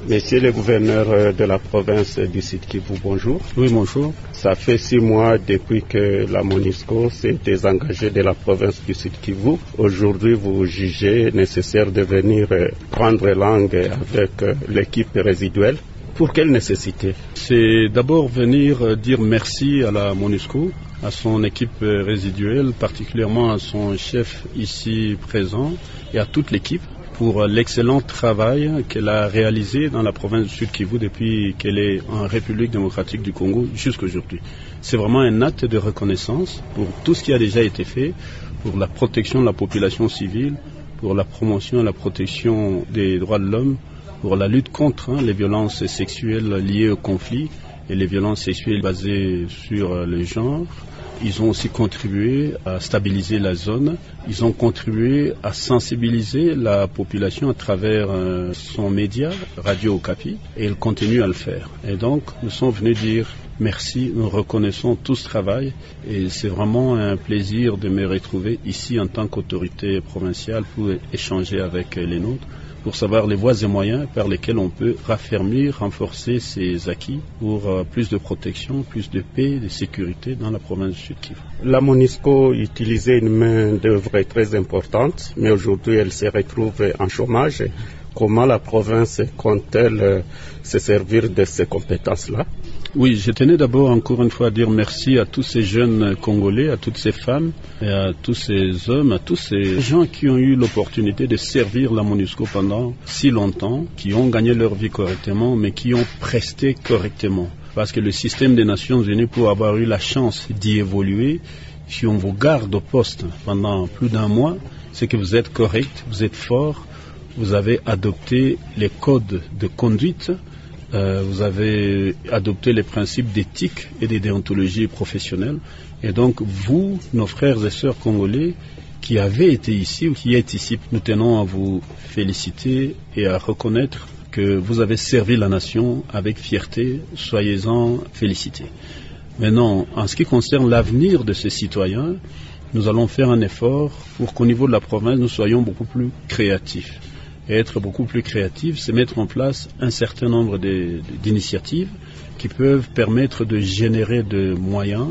Monsieur le gouverneur de la province du Sud-Kivu, bonjour. Oui, bonjour. Ça fait 6 mois depuis que la MONUSCO s'est désengagée de la province du Sud-Kivu. Aujourd'hui, vous jugez nécessaire de venir prendre langue avec l'équipe résiduelle. Pour quelle nécessité? C'est d'abord venir dire merci à la MONUSCO, à son équipe résiduelle, particulièrement à son chef ici présent et à toute l'équipe pour l'excellent travail qu'elle a réalisé dans la province du Sud-Kivu depuis qu'elle est en République démocratique du Congo jusqu'à aujourd'hui. C'est vraiment un acte de reconnaissance pour tout ce qui a déjà été fait, pour la protection de la population civile, pour la promotion et la protection des droits de l'homme, pour la lutte contre les violences sexuelles liées au conflit et les violences sexuelles basées sur le genre. Ils ont aussi contribué à stabiliser la zone. Ils ont contribué à sensibiliser la population à travers son média, Radio Okapi, et ils continuent à le faire. Et donc, nous sommes venus dire merci, nous reconnaissons tout ce travail, et c'est vraiment un plaisir de me retrouver ici en tant qu'autorité provinciale pour échanger avec les nôtres, pour savoir les voies et moyens par lesquels on peut raffermir, renforcer ces acquis pour plus de protection, plus de paix, de sécurité dans la province du Sud-Kivu. La MONUSCO utilisait une main-d'œuvre très importante, mais aujourd'hui elle se retrouve en chômage. Comment la province compte-t-elle se servir de ces compétences-là? Oui, je tenais d'abord encore une fois à dire merci à tous ces jeunes Congolais, à toutes ces femmes, et à tous ces hommes, à tous ces gens qui ont eu l'opportunité de servir la MONUSCO pendant si longtemps, qui ont gagné leur vie correctement, mais qui ont presté correctement. Parce que le système des Nations Unies, pour avoir eu la chance d'y évoluer, si on vous garde au poste pendant plus d'un mois, c'est que vous êtes correct, vous êtes fort, vous avez adopté les codes de conduite, vous avez adopté les principes d'éthique et de déontologie professionnelle. Et donc, vous, nos frères et sœurs congolais, qui avez été ici ou qui êtes ici, nous tenons à vous féliciter et à reconnaître que vous avez servi la nation avec fierté. Soyez-en félicités. Maintenant, en ce qui concerne l'avenir de ces citoyens, nous allons faire un effort pour qu'au niveau de la province, nous soyons beaucoup plus créatifs. Et être beaucoup plus créatif, c'est mettre en place un certain nombre d'initiatives qui peuvent permettre de générer des moyens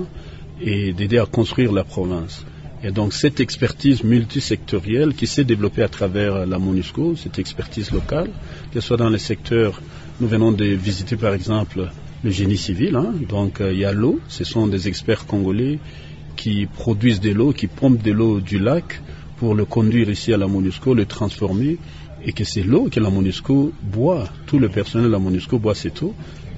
et d'aider à construire la province. Et donc cette expertise multisectorielle qui s'est développée à travers la MONUSCO, cette expertise locale, que ce soit dans les secteurs, nous venons de visiter par exemple le génie civil, donc il y a l'eau, ce sont des experts congolais qui produisent de l'eau, qui pompent de l'eau du lac pour le conduire ici à la MONUSCO, le transformer, et que c'est l'eau que la MONUSCO boit. Tout le personnel de la MONUSCO boit cette eau.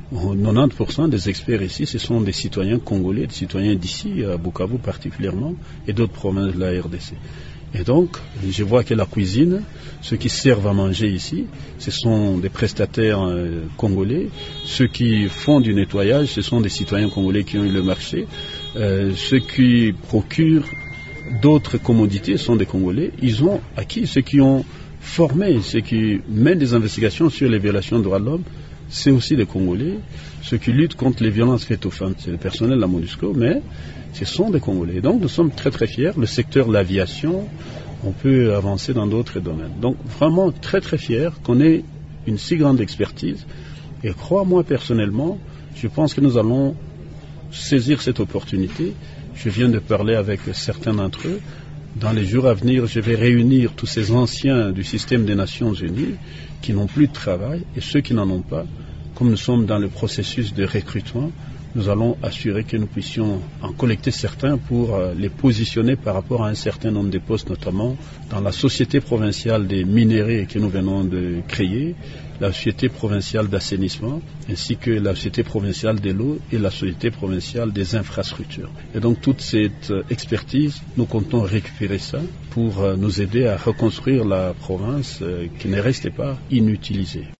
90% des experts ici, ce sont des citoyens congolais, des citoyens d'ici, à Bukavu particulièrement, et d'autres provinces de la RDC. Et donc, je vois que la cuisine, ceux qui servent à manger ici, ce sont des prestataires congolais. Ceux qui font du nettoyage, ce sont des citoyens congolais qui ont eu le marché. Ceux qui procurent d'autres commodités sont des Congolais. Ils ont acquis, ceux qui ont formé, ceux qui mènent des investigations sur les violations de droits de l'homme, c'est aussi des Congolais. Ceux qui luttent contre les violences faites aux femmes, c'est le personnel de la MONUSCO, mais ce sont des Congolais. Donc nous sommes très très fiers. Le secteur de l'aviation, on peut avancer dans d'autres domaines. Donc vraiment très très fiers qu'on ait une si grande expertise. Et crois-moi personnellement, je pense que nous allons saisir cette opportunité. Je viens de parler avec certains d'entre eux. Dans les jours à venir, je vais réunir tous ces anciens du système des Nations Unies qui n'ont plus de travail et ceux qui n'en ont pas. Comme nous sommes dans le processus de recrutement, nous allons assurer que nous puissions en collecter certains pour les positionner par rapport à un certain nombre de postes, notamment dans la société provinciale des minéraux que nous venons de créer, la société provinciale d'assainissement, ainsi que la société provinciale de l'eau et la société provinciale des infrastructures. Et donc toute cette expertise, nous comptons récupérer ça pour nous aider à reconstruire la province qui ne restait pas inutilisée.